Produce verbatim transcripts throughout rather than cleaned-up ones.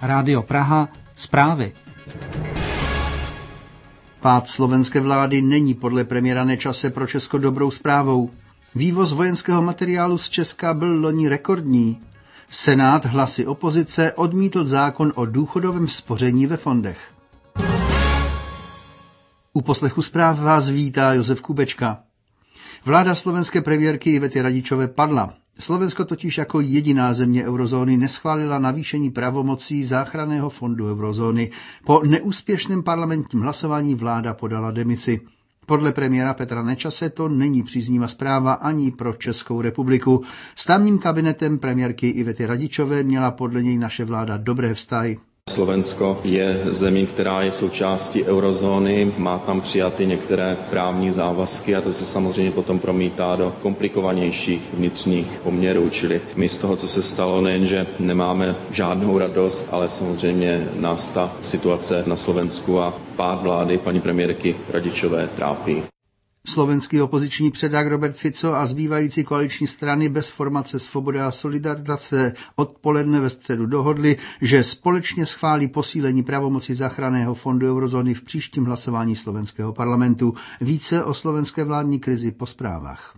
Rádio Praha, zprávy. Pád slovenské vlády není podle premiéra Nečase pro Česko dobrou zprávou. Vývoz vojenského materiálu z Česka byl loni rekordní. Senát hlasy opozice odmítl zákon o důchodovém spoření ve fondech. U poslechu zpráv vás vítá Josef Kubečka. Vláda slovenské premiérky Ivety Radičové padla. Slovensko totiž jako jediná země eurozóny neschválila navýšení pravomocí záchranného fondu eurozóny. Po neúspěšném parlamentním hlasování vláda podala demisi. Podle premiéra Petra Nečase to není příznivá zpráva ani pro Českou republiku. S tamním kabinetem premiérky Ivety Radičové měla podle něj naše vláda dobré vztahy. Slovensko je zemí, která je součástí eurozóny, má tam přijaty některé právní závazky a to se samozřejmě potom promítá do komplikovanějších vnitřních poměrů. Čili my z toho, co se stalo, nejenže nemáme žádnou radost, ale samozřejmě nás ta situace na Slovensku a pád vlády paní premiérky Radičové trápí. Slovenský opoziční předák Robert Fico a zbývající koaliční strany bez formace Svoboda a Solidarita se odpoledne ve středu dohodli, že společně schválí posílení pravomocí záchranného fondu eurozóny v příštím hlasování slovenského parlamentu. Více o slovenské vládní krizi po zprávách.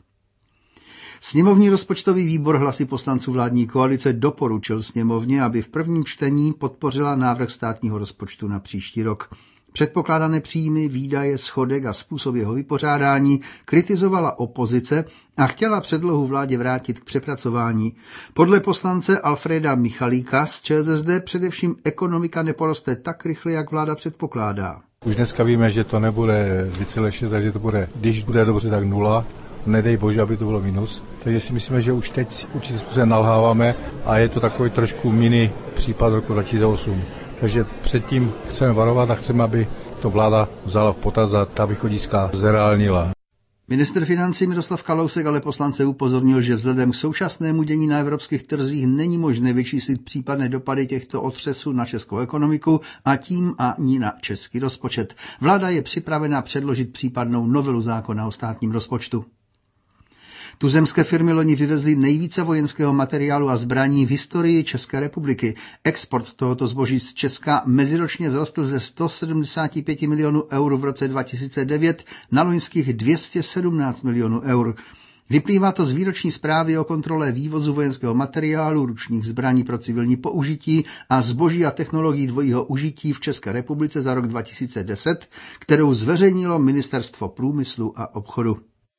Sněmovní rozpočtový výbor hlasy poslanců vládní koalice doporučil sněmovně, aby v prvním čtení podpořila návrh státního rozpočtu na příští rok. Předpokládané příjmy, výdaje, schodek a způsob jeho vypořádání kritizovala opozice a chtěla předlohu vládě vrátit k přepracování. Podle poslance Alfreda Michalíka z ČSSD především ekonomika neporoste tak rychle, jak vláda předpokládá. Už dneska víme, že to nebude více šest, že to bude, když bude dobře, tak nula. Nedej bože, aby to bylo minus. Takže si myslíme, že už teď určitým způsobem nalháváme a je to takový trošku mini případ roku dva tisíce osm. Takže předtím chceme varovat a chceme, aby to vláda vzala v potaz a ta východiska zreálnila. Ministr financí Miroslav Kalousek ale poslance upozornil, že vzhledem k současnému dění na evropských trzích není možné vyčíslit případné dopady těchto otřesů na českou ekonomiku a tím ani na český rozpočet. Vláda je připravena předložit případnou novelu zákona o státním rozpočtu. Tuzemské firmy loni vyvezly nejvíce vojenského materiálu a zbraní v historii České republiky. Export tohoto zboží z Česka meziročně vzrostl ze sto sedmdesát pět milionů eur v roce dva tisíce devět na loňských dvě stě sedmnáct milionů eur. Vyplývá to z výroční zprávy o kontrole vývozu vojenského materiálu, ručních zbraní pro civilní použití a zboží a technologií dvojího užití v České republice za rok dva tisíce deset, kterou zveřejnilo Ministerstvo průmyslu a obchodu.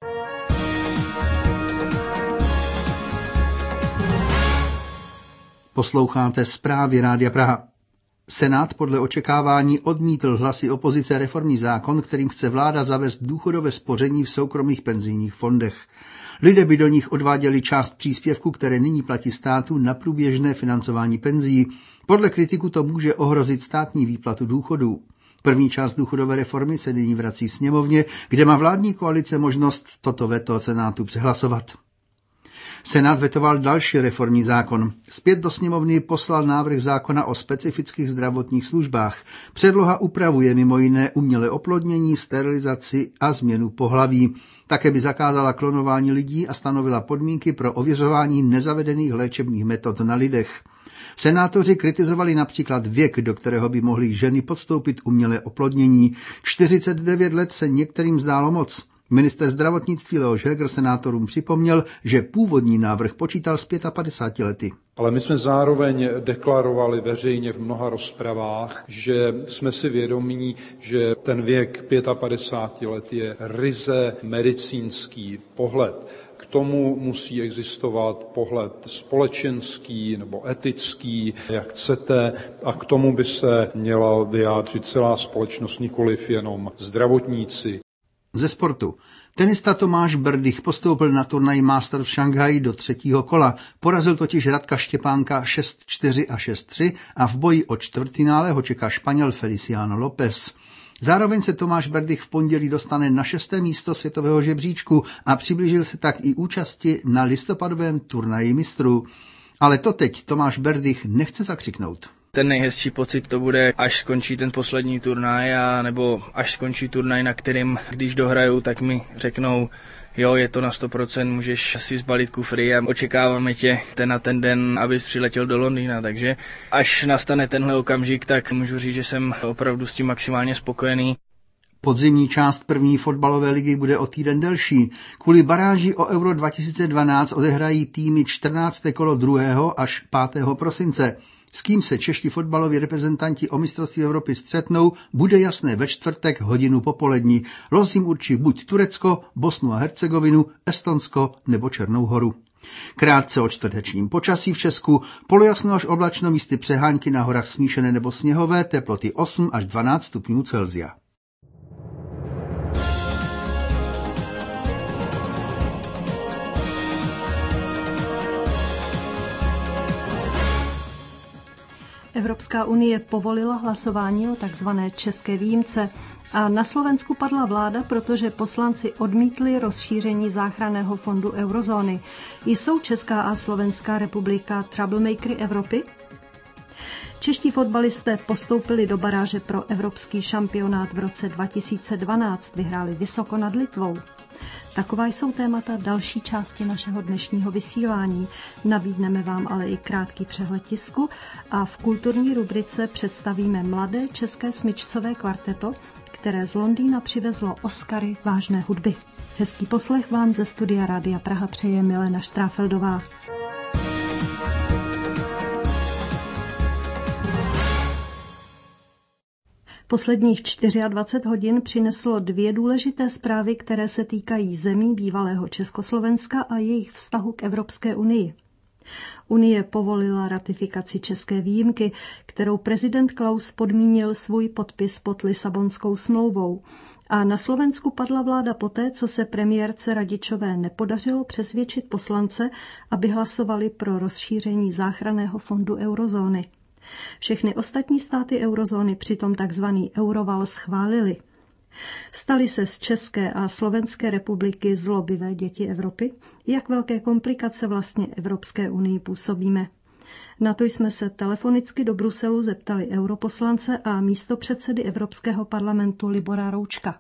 Posloucháte zprávy Rádia Praha. Senát podle očekávání odmítl hlasy opozice reformní zákon, kterým chce vláda zavést důchodové spoření v soukromých penzijních fondech. Lidé by do nich odváděli část příspěvku, které nyní platí státu na průběžné financování penzí. Podle kritiků to může ohrozit státní výplatu důchodů. První část důchodové reformy se nyní vrací sněmovně, kde má vládní koalice možnost toto veto Senátu přehlasovat. Senát vetoval další reformní zákon. Zpět do sněmovny poslal návrh zákona o specifických zdravotních službách. Předloha upravuje mimo jiné umělé oplodnění, sterilizaci a změnu pohlaví. Také by zakázala klonování lidí a stanovila podmínky pro ověřování nezavedených léčebných metod na lidech. Senátoři kritizovali například věk, do kterého by mohly ženy podstoupit umělé oplodnění. čtyřicet devět let se některým zdálo moc. Ministr zdravotnictví Leoš Heger senátorům připomněl, že původní návrh počítal s padesát pěti lety. Ale my jsme zároveň deklarovali veřejně v mnoha rozpravách, že jsme si vědomí, že ten věk padesát pět let je ryze medicínský pohled. K tomu musí existovat pohled společenský nebo etický, jak chcete, a k tomu by se měla vyjádřit celá společnost, nikoliv jenom zdravotníci. Ze sportu. Tenista Tomáš Berdych postoupil na turnaj Master v Šanghaji do třetího kola. Porazil totiž Radka Štěpánka šest čtyři a šest tři a v boji o čtvrtfinále ho čeká Španěl Feliciano López. Zároveň se Tomáš Berdych v pondělí dostane na šesté místo světového žebříčku a přiblížil se tak i účasti na listopadovém turnaji mistrů. Ale to teď Tomáš Berdych nechce zakřiknout. Ten nejhezčí pocit to bude, až skončí ten poslední turnaj, a nebo až skončí turnaj, na kterým, když dohraju, tak mi řeknou, jo, je to na sto procent, můžeš si zbalit kufry a očekáváme tě ten a ten den, abys přiletěl do Londýna. Takže až nastane tenhle okamžik, tak můžu říct, že jsem opravdu s tím maximálně spokojený. Podzimní část první fotbalové ligy bude o týden delší. Kvůli baráži o Euro dva tisíce dvanáct odehrají týmy čtrnácté kolo druhého až pátého prosince. S kým se čeští fotbaloví reprezentanti o mistrovství Evropy střetnou, bude jasné ve čtvrtek hodinu popolední. Los jim určí buď Turecko, Bosnu a Hercegovinu, Estonsko nebo Černou Horu. Krátce o čtvrtečním počasí v Česku, polojasno až oblačno, místy přehánky, na horách smíšené nebo sněhové, teploty osm až dvanáct stupňů Celsia. Evropská unie povolila hlasování o takzvané české výjimce a na Slovensku padla vláda, protože poslanci odmítli rozšíření záchranného fondu eurozóny. Jsou Česká a Slovenská republika troublemakery Evropy? Čeští fotbalisté postoupili do baráže pro evropský šampionát v roce dva tisíce dvanáct, vyhráli vysoko nad Litvou. Taková jsou témata další části našeho dnešního vysílání. Nabídneme vám ale i krátký přehled tisku a v kulturní rubrice představíme mladé české smyčcové kvarteto, které z Londýna přivezlo Oscary vážné hudby. Hezký poslech vám ze studia Rádia Praha přeje Milena Štráfeldová. Posledních dvacet čtyři hodin přineslo dvě důležité zprávy, které se týkají zemí bývalého Československa a jejich vztahu k Evropské unii. Unie povolila ratifikaci české výjimky, kterou prezident Klaus podmínil svůj podpis pod Lisabonskou smlouvou. A na Slovensku padla vláda poté, co se premiérce Radičové nepodařilo přesvědčit poslance, aby hlasovali pro rozšíření záchranného fondu eurozóny. Všechny ostatní státy eurozóny přitom takzvaný euroval schválili. Staly se z České a Slovenské republiky zlobivé děti Evropy? Jak velké komplikace vlastně Evropské unii působíme? Na to jsme se telefonicky do Bruselu zeptali europoslance a místopředsedy Evropského parlamentu Libora Roučka.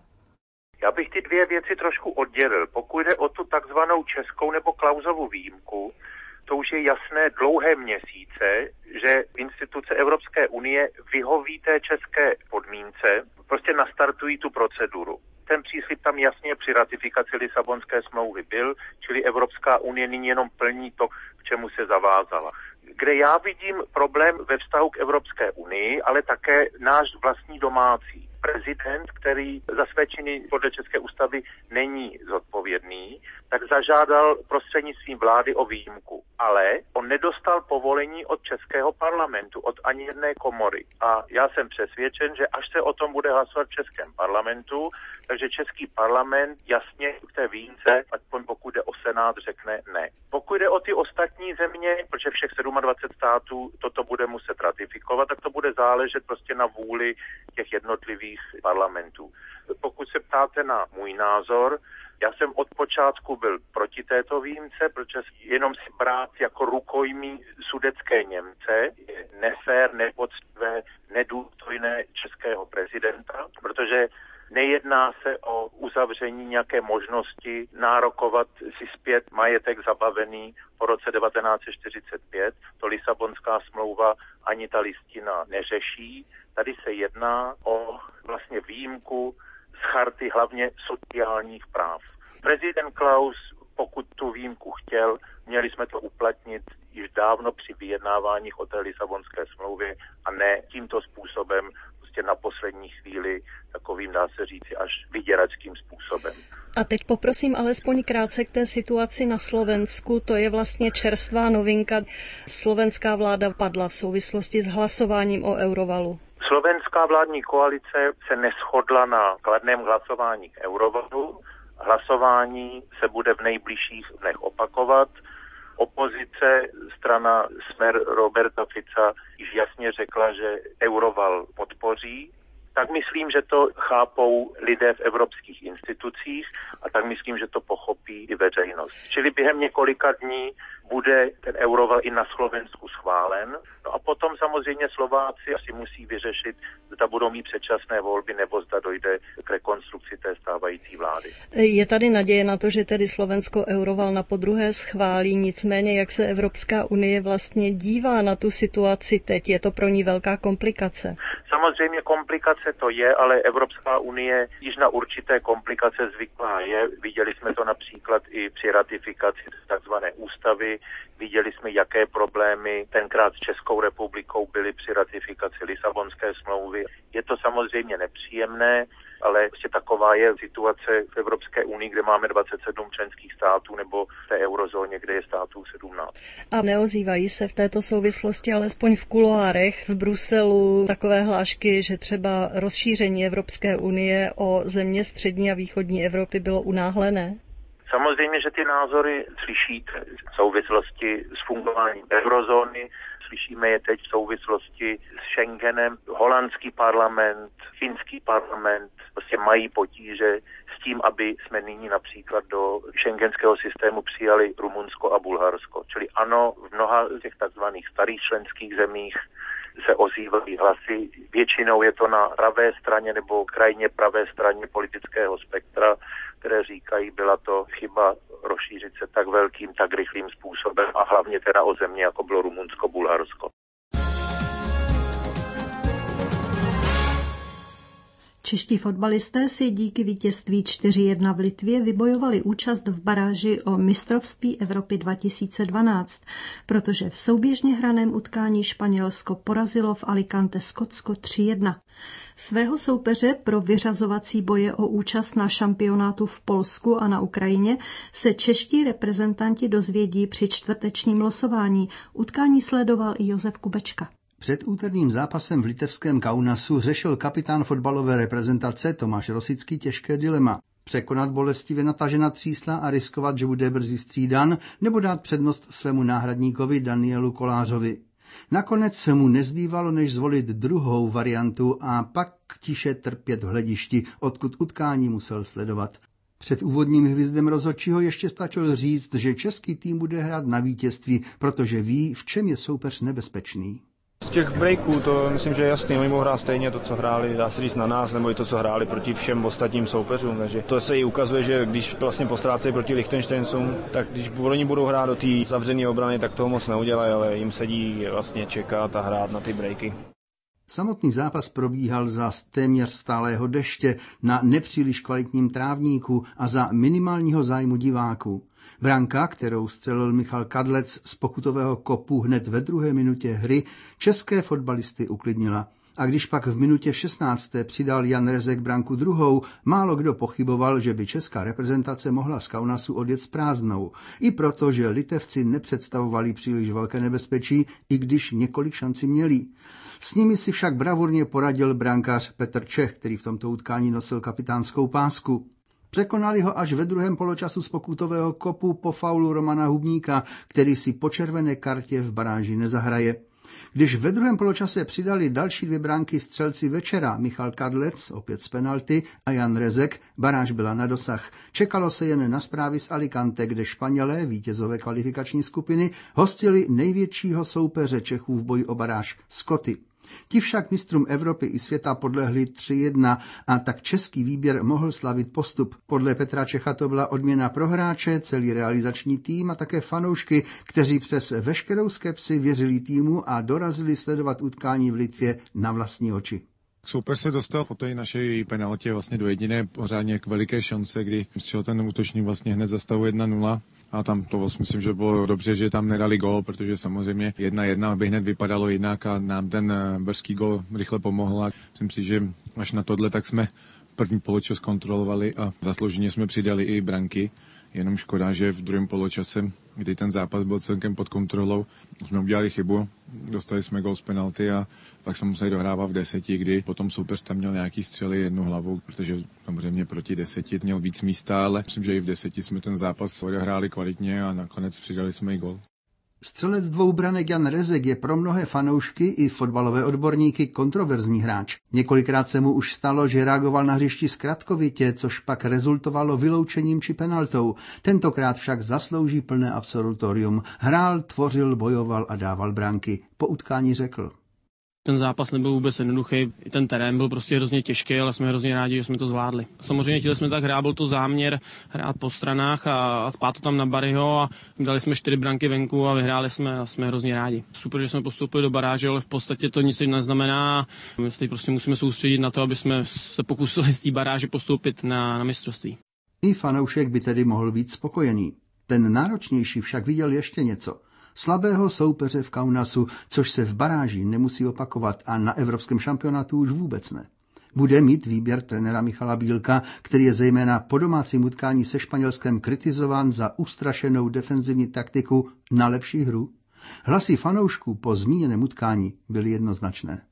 Já bych ty dvě věci trošku oddělil. Pokud jde o tu takzvanou českou nebo Klausovu výjimku, to už je jasné dlouhé měsíce, že instituce Evropské unie vyhoví té české podmínce, prostě nastartují tu proceduru. Ten příslib tam jasně při ratifikaci Lisabonské smlouvy byl, čili Evropská unie nyní jenom plní to, k čemu se zavázala. Kde já vidím problém ve vztahu k Evropské unii, ale také náš vlastní domácí. Prezident, který za své činy podle České ústavy není zodpovědný, tak zažádal prostřednictvím vlády o výjimku. Ale on nedostal povolení od Českého parlamentu, od ani jedné komory. A já jsem přesvědčen, že až se o tom bude hlasovat v Českém parlamentu, takže Český parlament jasně k té výjimce, aspoň pokud jde o Senát, řekne ne. Pokud jde o ty ostatní země, protože všech dvacet sedm států toto bude muset ratifikovat, tak to bude záležet prostě na vůli těch jednotlivých parlamentů. Pokud se ptáte na můj názor, já jsem od počátku byl proti této výjimce, protože jenom si brát jako rukojmí sudetské Němce je nefér, nepoctivé, nedůstojné českého prezidenta, protože nejedná se o uzavření nějaké možnosti nárokovat si zpět majetek zabavený po roce devatenáct set čtyřicet pět. To Lisabonská smlouva ani ta listina neřeší. Tady se jedná o vlastně výjimku z charty hlavně sociálních práv. Prezident Klaus, pokud tu výjimku chtěl, měli jsme to uplatnit již dávno při vyjednáváních o té Lisabonské smlouvě a ne tímto způsobem, prostě na poslední chvíli, takovým dá se říci až vyděračským způsobem. A teď poprosím alespoň krátce k té situaci na Slovensku. To je vlastně čerstvá novinka. Slovenská vláda padla v souvislosti s hlasováním o eurovalu. Slovenská vládní koalice se neshodla na kladném hlasování k eurovalu. Hlasování se bude v nejbližších dnech opakovat. Opozice, strana Smer Roberta Fica, již jasně řekla, že euroval podpoří. Tak myslím, že to chápou lidé v evropských institucích a tak myslím, že to pochopí i veřejnost. Čili během několika dní bude ten euroval i na Slovensku schválen. No a potom samozřejmě Slováci asi musí vyřešit, zda budou mít předčasné volby nebo zda dojde k rekonstrukci té stávající vlády. Je tady naděje na to, že tedy Slovensko euroval na podruhé schválí, nicméně jak se Evropská unie vlastně dívá na tu situaci teď? Je to pro ní velká komplikace? Samozřejmě komplikace to je, ale Evropská unie již na určité komplikace zvyklá je. Viděli jsme to například i při ratifikaci takzvané ústavy. Viděli jsme, jaké problémy tenkrát s Českou republikou byly při ratifikaci Lisabonské smlouvy. Je to samozřejmě nepříjemné, ale prostě taková je situace v Evropské unii, kde máme dvacet sedm členských států, nebo v té eurozóně, kde je států sedmnáct. A neozývají se v této souvislosti alespoň v kuloárech v Bruselu takové hlášky, že třeba rozšíření Evropské unie o země střední a východní Evropy bylo unáhlené? Samozřejmě, že ty názory slyšíte v souvislosti s fungováním eurozóny, slyšíme je teď v souvislosti s Schengenem. Holandský parlament, finský parlament prostě mají potíže s tím, aby jsme nyní například do schengenského systému přijali Rumunsko a Bulharsko. Čili ano, v mnoha z těch takzvaných starých členských zemích se ozývají hlasy. Většinou je to na pravé straně nebo krajně pravé straně politického spektra, které říkají, byla to chyba rozšířit se tak velkým, tak rychlým způsobem a hlavně teda o země, jako bylo Rumunsko, Bulharsko. Čeští fotbalisté si díky vítězství čtyři jedna v Litvě vybojovali účast v baráži o mistrovství Evropy dva tisíce dvanáct, protože v souběžně hraném utkání Španělsko porazilo v Alicante Skotsko tři jedna. Svého soupeře pro vyřazovací boje o účast na šampionátu v Polsku a na Ukrajině se čeští reprezentanti dozvědí při čtvrtečním losování. Utkání sledoval i Josef Kubečka. Před úterním zápasem v litevském Kaunasu řešil kapitán fotbalové reprezentace Tomáš Rosický těžké dilema. Překonat bolestivě natažená třísla a riskovat, že bude brzy střídan, nebo dát přednost svému náhradníkovi Danielu Kolářovi. Nakonec se mu nezbývalo, než zvolit druhou variantu a pak tiše trpět v hledišti, odkud utkání musel sledovat. Před úvodním hvizdem rozhodčího ještě stačil říct, že český tým bude hrát na vítězství, protože ví, v čem je soupeř nebezpečný. Z těch breaků to myslím, že je jasný, oni mohou hrát stejně to, co hráli, dá se říct na nás, nebo i to, co hráli proti všem ostatním soupeřům, takže to se i ukazuje, že když vlastně postrácejí proti Lichtensteincům, tak když oni budou hrát do té zavřené obrany, tak toho moc neudělají, ale jim sedí vlastně čekat a hrát na ty breaky. Samotný zápas probíhal za téměř stálého deště na nepříliš kvalitním trávníku a za minimálního zájmu diváků. Branka, kterou střelil Michal Kadlec z pokutového kopu hned ve druhé minutě hry, české fotbalisty uklidnila. A když pak v minutě šestnácté přidal Jan Rezek branku druhou, málo kdo pochyboval, že by česká reprezentace mohla z Kaunasu odjet s prázdnou. I proto, že Litevci nepředstavovali příliš velké nebezpečí, i když několik šancí měli. S nimi si však bravurně poradil brankář Petr Čech, který v tomto utkání nosil kapitánskou pásku. Překonali ho až ve druhém poločasu z pokutového kopu po faulu Romana Hubníka, který si po červené kartě v baráži nezahraje. Když ve druhém poločase přidali další dvě branky střelci večera, Michal Kadlec, opět z penalty, a Jan Rezek, baráž byla na dosah. Čekalo se jen na zprávy z Alicante, kde Španělé, vítězové kvalifikační skupiny, hostili největšího soupeře Čechů v boji o baráž, Skoty. Ti však mistrům Evropy i světa podlehli tři jedna a tak český výběr mohl slavit postup. Podle Petra Čecha to byla odměna pro hráče, celý realizační tým a také fanoušky, kteří přes veškerou skepsi věřili týmu a dorazili sledovat utkání v Litvě na vlastní oči. Soupeř se dostal po té naší penaltě vlastně do jediné pořádně k veliké šance, kdy střelil ten útočník vlastně hned za stavu jedna nula. A tam to vlastně myslím, že bylo dobře, že tam nedali gól, protože samozřejmě jedna jedna by hned vypadalo jinak a nám ten brzký gól rychle pomohl. A myslím si, že až na tohle tak jsme první poločas kontrolovali a zaslouženě jsme přidali i branky. Jenom škoda, že v druhém poločase, kdy ten zápas byl celkem pod kontrolou, jsme udělali chybu, dostali jsme gól z penalty a pak jsme museli dohrávat v deseti, kdy potom soupeř tam měl nějaký střely jednu hlavou, protože samozřejmě proti deseti měl víc místa, ale myslím, že i v deseti jsme ten zápas odehráli kvalitně a nakonec přidali jsme i gól. Střelec dvou branek Jan Rezek je pro mnohé fanoušky i fotbalové odborníky kontroverzní hráč. Několikrát se mu už stalo, že reagoval na hřišti zkratkovitě, což pak rezultovalo vyloučením či penaltou. Tentokrát však zaslouží plné absolutorium. Hrál, tvořil, bojoval a dával branky. Po utkání řekl: Ten zápas nebyl vůbec jednoduchý, ten terén byl prostě hrozně těžký, ale jsme hrozně rádi, že jsme to zvládli. Samozřejmě chtěli jsme tak hrát, byl to záměr hrát po stranách a, a spát to tam na Barryho a dali jsme čtyři branky venku a vyhráli jsme a jsme hrozně rádi. Super, že jsme postoupili do baráže, ale v podstatě to nic neznamená. My se teď prostě musíme soustředit na to, aby jsme se pokusili z té baráže postoupit na, na mistrovství. I fanoušek by tedy mohl být spokojený. Ten náročnější však viděl ještě něco. Slabého soupeře v Kaunasu, což se v baráži nemusí opakovat a na evropském šampionátu už vůbec ne. Bude mít výběr trenéra Michala Bílka, který je zejména po domácím utkání se Španělskem kritizován za ustrašenou defenzivní taktiku, na lepší hru? Hlasy fanoušků po zmíněném utkání byly jednoznačné.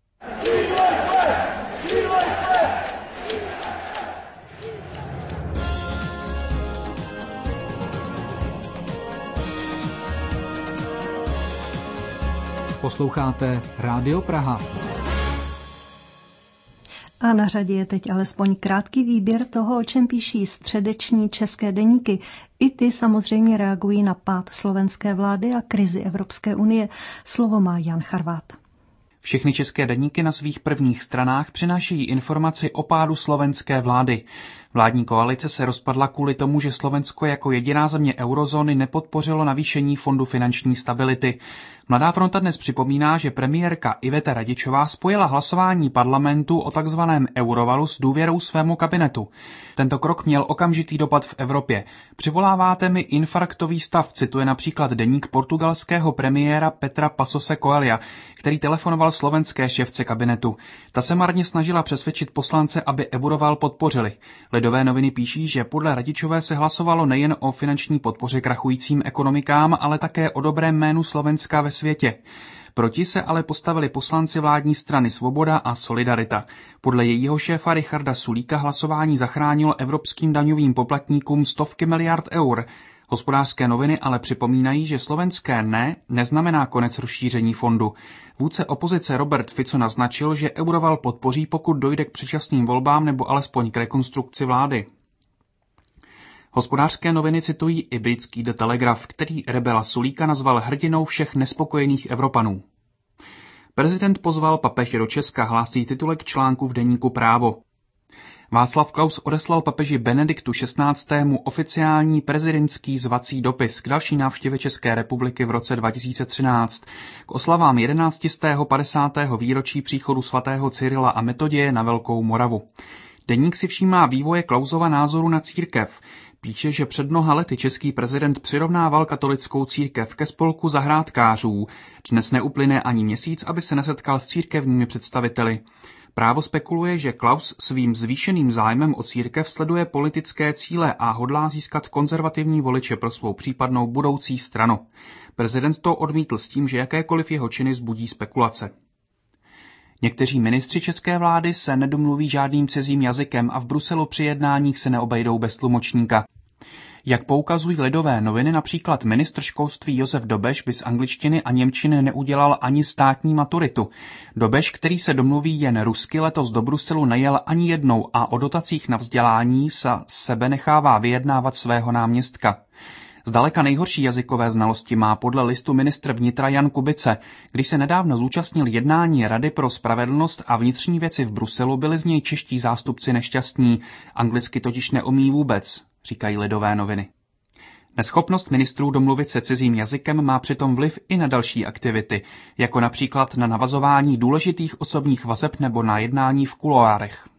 Posloucháte Rádio Praha. A na řadě je teď alespoň krátký výběr toho, o čem píší středeční české deníky. I ty samozřejmě reagují na pád slovenské vlády a krizi Evropské unie. Slovo má Jan Charvát. Všechny české deníky na svých prvních stranách přinášejí informaci o pádu slovenské vlády. Vládní koalice se rozpadla kvůli tomu, že Slovensko jako jediná země eurozóny nepodpořilo navýšení Fondu finanční stability. Mladá fronta dnes připomíná, že premiérka Iveta Radičová spojila hlasování parlamentu o takzvaném eurovalu s důvěrou svému kabinetu. Tento krok měl okamžitý dopad v Evropě. Přivoláváte mi infarktový stav, cituje například deník portugalského premiéra Petra Passose Coelha, který telefonoval slovenské šéfce kabinetu. Ta se marně snažila přesvědčit poslance, aby euroval podpořili. Lidové noviny píší, že podle Radičové se hlasovalo nejen o finanční podpoře krachujícím ekonomikám, ale také o dobrém jménu Slovenska ve světě. Proti se ale postavili poslanci vládní strany Svoboda a Solidarita. Podle jejího šéfa Richarda Sulíka hlasování zachránilo evropským daňovým poplatníkům stovky miliard eur. Hospodářské noviny ale připomínají, že slovenské ne neznamená konec rozšíření fondu. Vůdce opozice Robert Fico naznačil, že euroval podpoří, pokud dojde k předčasným volbám nebo alespoň k rekonstrukci vlády. Hospodářské noviny citují i britský The Telegraph, který rebela Sulíka nazval hrdinou všech nespokojených Evropanů. Prezident pozval papeže do Česka, hlásí titulek článku v deníku Právo. Václav Klaus odeslal papeži Benediktu šestnáctému oficiální prezidentský zvací dopis k další návštěvě České republiky v roce dva tisíce třináct. K oslavám jedenáctistého padesátého výročí příchodu svatého Cyrila a Metoděje na Velkou Moravu. Deník si všímá vývoje Klausova názoru na církev. Píše, že před mnoha lety český prezident přirovnával katolickou církev ke spolku zahrádkářů. Dnes neuplyne ani měsíc, aby se nesetkal s církevními představiteli. Právo spekuluje, že Klaus svým zvýšeným zájmem o církev sleduje politické cíle a hodlá získat konzervativní voliče pro svou případnou budoucí stranu. Prezident to odmítl s tím, že jakékoliv jeho činy vzbudí spekulace. Někteří ministři české vlády se nedomluví žádným cizím jazykem a v Bruselu při jednáních se neobejdou bez tlumočníka. Jak poukazují Lidové noviny, například ministr školství Josef Dobeš by z angličtiny a němčiny neudělal ani státní maturitu. Dobeš, který se domluví jen rusky, letos do Bruselu nejel ani jednou a o dotacích na vzdělání se sebe nechává vyjednávat svého náměstka. Zdaleka nejhorší jazykové znalosti má podle listu ministr vnitra Jan Kubice. Když se nedávno zúčastnil jednání Rady pro spravedlnost a vnitřní věci v Bruselu, byli z něj čeští zástupci nešťastní. Anglicky totiž neumí vůbec, říkají Lidové noviny. Neschopnost ministrů domluvit se cizím jazykem má přitom vliv i na další aktivity, jako například na navazování důležitých osobních vazeb nebo na jednání v kuloárech.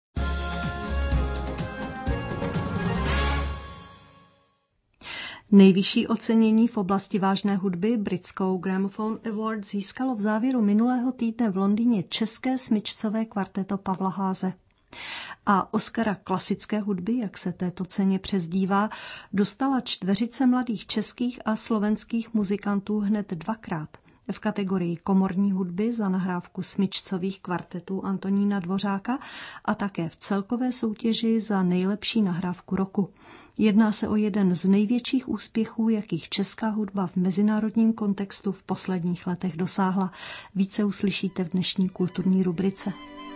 Nejvyšší ocenění v oblasti vážné hudby, britskou Gramophone Award, získalo v závěru minulého týdne v Londýně české smyčcové kvarteto Pavla Háze. A Oscara klasické hudby, jak se této ceně přezdívá, dostala čtveřice mladých českých a slovenských muzikantů hned dvakrát. v kategorii komorní hudby za nahrávku smyčcových kvartetů Antonína Dvořáka a také v celkové soutěži za nejlepší nahrávku roku. Jedná se o jeden z největších úspěchů, jakých česká hudba v mezinárodním kontextu v posledních letech dosáhla. Více uslyšíte v dnešní kulturní rubrice.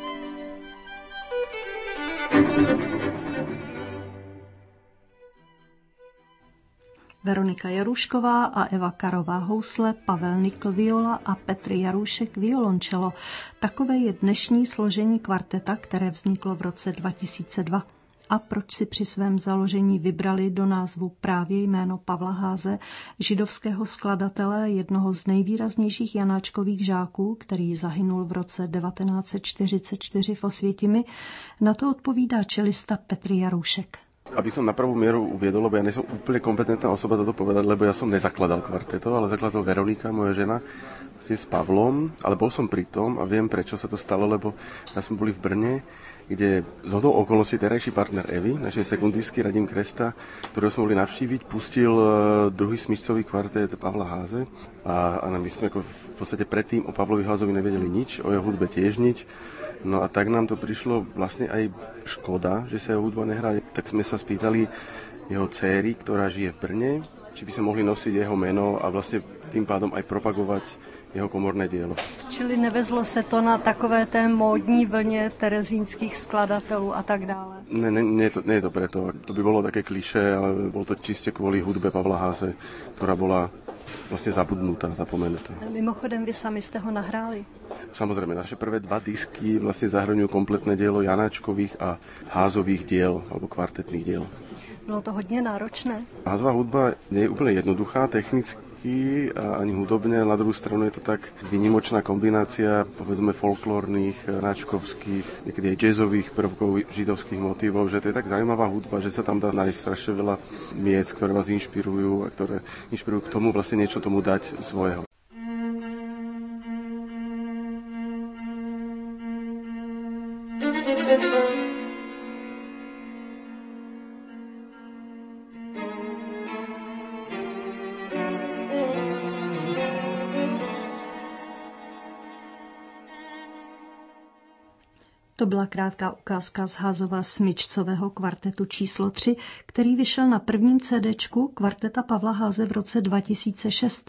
Veronika Jarušková a Eva Karová housle, Pavel Nikl viola a Petr Jarušek violončelo. Takové je dnešní složení kvarteta, které vzniklo v roce dva tisíce dva. A proč si při svém založení vybrali do názvu právě jméno Pavla Háze, židovského skladatele, jednoho z nejvýraznějších janáčkových žáků, který zahynul v roce devatenáct set čtyřicet čtyři v Osvětimi? Na to odpovídá čelista Petr Jarušek. Aby som na pravú mieru uviedol, lebo ja nie som úplne kompetentná osoba toto povedať, lebo ja som nezakladal kvarteto, ale zakladal Veronika, moja žena, vlastne s Pavlom, ale bol som pri tom a viem, prečo sa to stalo, lebo ja sme boli v Brne, kde zhodou okolností terajší partner Evy, našej sekundistky Radim Kresta, ktorého sme boli navštíviť, pustil druhý smyčcový kvartet Pavla Háze a, a my sme ako v podstate predtým o Pavlovi Házovi nevedeli nič, o jeho hudbe tiež nič. No a tak nám to prišlo vlastne aj škoda, že sa jeho hudba nehrá. Tak sme sa spýtali jeho dcéry, ktorá žije v Brne, či by sme mohli nosiť jeho meno a vlastne tým pádom aj propagovať jeho komorné dielo. Čili nevezlo se to na takové té módní vlně terezínských skladatelů a tak dále? Ne, ne, nie, je to, nie je to preto. To by bolo také klišé, ale bolo to čiste kvôli hudbe Pavla Háze, ktorá bola vlastne zabudnutá, zapomenutá. Mimochodem, vy sami ste ho nahráli? Samozrejme, naše prvé dva disky vlastne zahrňujú kompletné dielo Janáčkových a Házových diel, alebo kvartetných diel. Bylo to hodně náročné? Házová hudba nie je úplne jednoduchá technicky a ani hudobne, na druhú stranu je to tak výnimočná kombinácia, povedzme folklórnych, náčkovských, niekedy aj jazzových prvkov, židovských motívov, že to je tak zaujímavá hudba, že sa tam dá nájsť strašne veľa miest, ktoré vás inšpirujú a ktoré inšpirujú k tomu vlastne niečo tomu dať svojho. To byla krátká ukázka z Házova smyčcového kvartetu číslo tři, který vyšel na prvním CDčku kvarteta Pavla Háze v roce dva tisíce šest.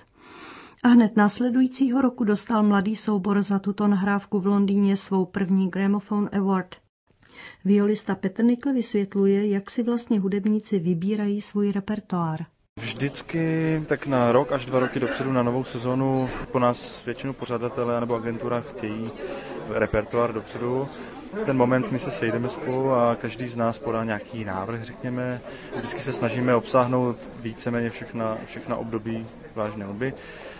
A hned následujícího roku dostal mladý soubor za tuto nahrávku v Londýně svou první Gramophone Award. Violista Petr Nikl vysvětluje, jak si vlastně hudebníci vybírají svůj repertoár. Vždycky tak na rok až dva roky dopředu na novou sezonu po nás většinou pořadatelé nebo agentura chtějí repertoár dopředu. V ten moment my se sejdeme spolu a každý z nás podá nějaký návrh, řekněme. Vždycky se snažíme obsáhnout víceméně všechna, všechna období vážné hudby.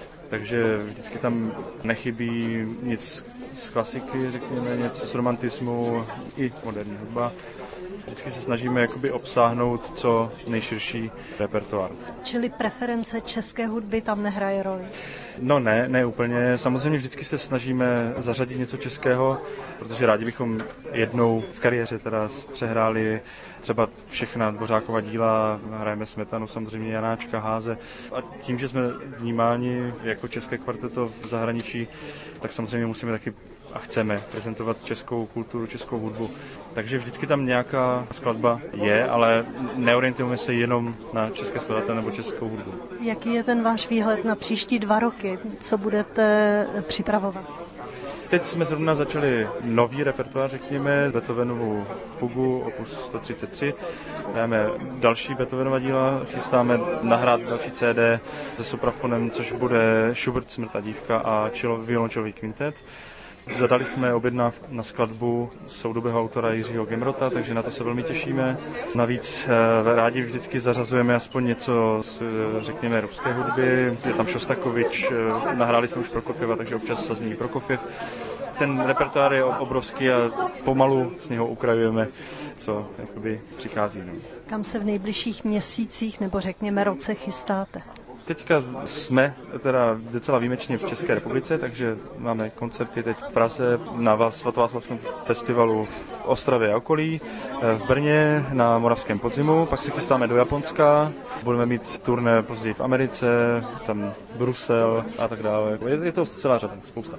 Takže vždycky tam nechybí nic z klasiky, řekněme, něco z romantismu i moderní hudba. Vždycky se snažíme jakoby obsáhnout co nejširší repertoár. Čili preference české hudby tam nehraje roli? No ne, ne úplně. Samozřejmě vždycky se snažíme zařadit něco českého, protože rádi bychom jednou v kariéře teda přehráli třeba všechna Dvořákova díla, hrajeme Smetanu, samozřejmě Janáčka, Háze. A tím, že jsme vnímáni jako české kvarteto v zahraničí, tak samozřejmě musíme taky a chceme prezentovat českou kulturu, českou hudbu. Takže vždycky tam nějaká skladba je, ale neorientujeme se jenom na české skladatele nebo českou hudbu. Jaký je ten váš výhled na příští dva roky? Co budete připravovat? Teď jsme zrovna začali nový repertoár, řekněme, Beethovenovu fugu opus sto třicet tři. Dáme další Beethovenova díla, chystáme nahrát další C D se soprafonem, což bude Schubert Smrt a dívka a violončelový kvintet. Zadali jsme objednáv na skladbu soudobého autora Jiřího Gemrota, takže na to se velmi těšíme. Navíc rádi vždycky zařazujeme aspoň něco z, řekněme, ruské hudby. Je tam Šostakovič, nahráli jsme už Prokofjeva, takže občas se změní Prokofjev. Ten repertoár je obrovský a pomalu z něho ukrajujeme, co jakoby přichází. No. Kam se v nejbližších měsících nebo řekněme roce chystáte? Teďka jsme teda docela výjimečně v České republice, takže máme koncerty teď v Praze na Svatováclavském festivalu v Ostravě a okolí, v Brně na Moravském podzimu, pak se chystáme do Japonska, budeme mít turné později v Americe, tam Brusel a tak dále. Je, je to celá řada, spousta.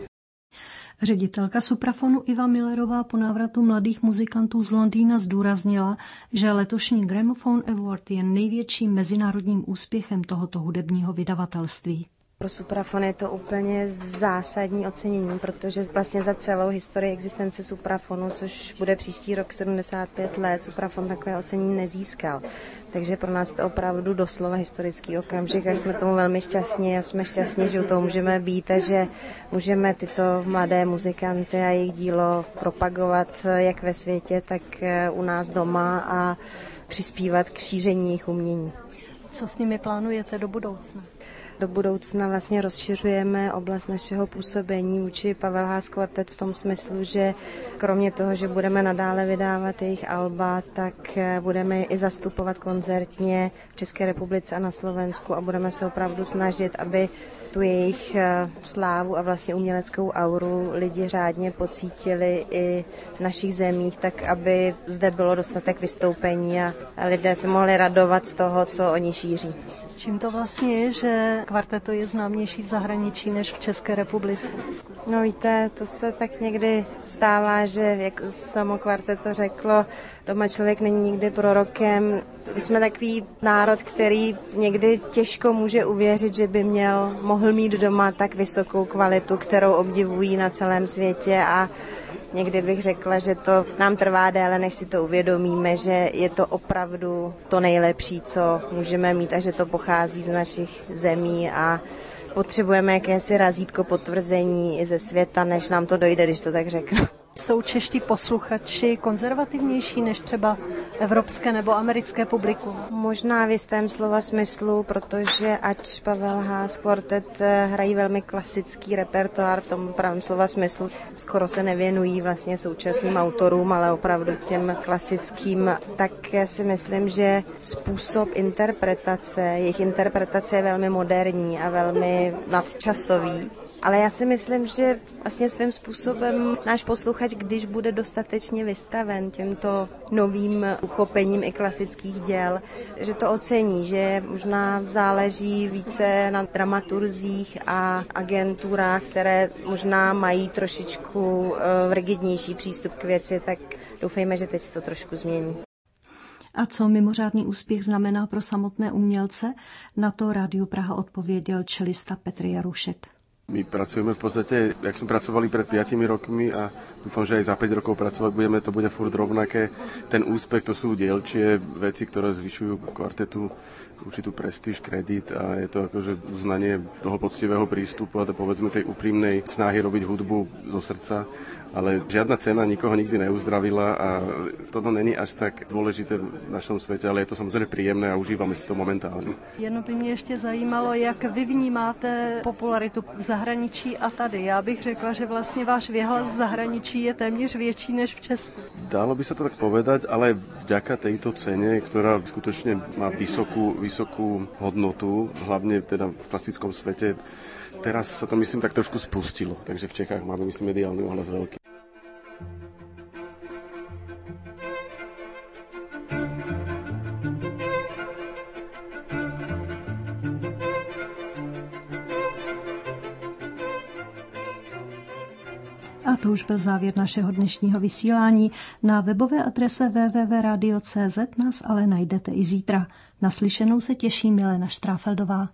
Ředitelka Suprafonu Iva Millerová po návratu mladých muzikantů z Londýna zdůraznila, že letošní Gramophone Award je největším mezinárodním úspěchem tohoto hudebního vydavatelství. Pro Suprafon je to úplně zásadní ocenění, protože vlastně za celou historii existence Suprafonu, což bude příští rok sedmdesát pět let, Suprafon takové ocenění nezískal. Takže pro nás je to opravdu doslova historický okamžik a jsme tomu velmi šťastní a jsme šťastní, že u toho můžeme být a že můžeme tyto mladé muzikanty a jejich dílo propagovat jak ve světě, tak u nás doma a přispívat k šíření jejich umění. Co s nimi plánujete do budoucna? Do budoucna vlastně rozšiřujeme oblast našeho působení vůči Pavel Haas Quartet v tom smyslu, že kromě toho, že budeme nadále vydávat jejich alba, tak budeme i zastupovat koncertně v České republice a na Slovensku a budeme se opravdu snažit, aby tu jejich slávu a vlastně uměleckou auru lidi řádně pocítili i v našich zemích, tak aby zde bylo dostatek vystoupení a lidé se mohli radovat z toho, co oni šíří. Čím to vlastně je, že kvarteto je známější v zahraničí než v České republice? No víte, to se tak někdy stává, že jak samo kvarteto řeklo, doma člověk není nikdy prorokem. My jsme takový národ, který někdy těžko může uvěřit, že by měl, mohl mít doma tak vysokou kvalitu, kterou obdivují na celém světě a někdy bych řekla, že to nám trvá déle, než si to uvědomíme, že je to opravdu to nejlepší, co můžeme mít a že to pochází z našich zemí a potřebujeme jakési razítko potvrzení i ze světa, než nám to dojde, když to tak řeknu. Jsou čeští posluchači konzervativnější než třeba evropské nebo americké publikum? Možná v jistém slova smyslu, protože ač Pavel Haas Quartet hrají velmi klasický repertoár v tom pravém slova smyslu, skoro se nevěnují vlastně současným autorům, ale opravdu těm klasickým, tak si myslím, že způsob interpretace, jejich interpretace je velmi moderní a velmi nadčasový. Ale já si myslím, že vlastně svým způsobem náš posluchač, když bude dostatečně vystaven těmto novým uchopením i klasických děl, že to ocení, že možná záleží více na dramaturzích a agenturách, které možná mají trošičku rigidnější přístup k věci, tak doufejme, že teď se to trošku změní. A co mimořádný úspěch znamená pro samotné umělce? Na to Rádiu Praha odpověděl čelista Petr Jarušek. My pracujeme v podstate, jak sme pracovali pred piatimi rokmi a dúfam, že aj za päť rokov pracovať budeme, to bude furt rovnaké. Ten úspech, to sú dielčie veci, ktoré zvyšujú kvartetu určitú prestíž, kredit a je to akože uznanie toho poctivého prístupu a to povedzme tej úprimnej snahy robiť hudbu zo srdca, ale žiadna cena nikoho nikdy neuzdravila a toto není až tak dôležité v našom svete, ale je to samozrejme príjemné a užívame si to momentálne. Jenom by mě ještě zajímalo, jak vy vnímáte popularitu v zahraničí a tady. Já bych řekla, že vlastně váš vyhlas v zahraničí je téměř větší než v Česku. Dalo by sa to tak povedať, ale vďaka tejto cene, ktorá skutočne má vysokú, vysokú hodnotu, hlavne teda v klasickom svete, teraz sa to myslím tak trošku spustilo, takže v Čechách máme myslím mediálny ohlas veľký. A to už byl závěr našeho dnešního vysílání. Na webové adrese w w w tečka radio tečka c z nás ale najdete i zítra. Naslyšenou se těší Milena Štráfeldová.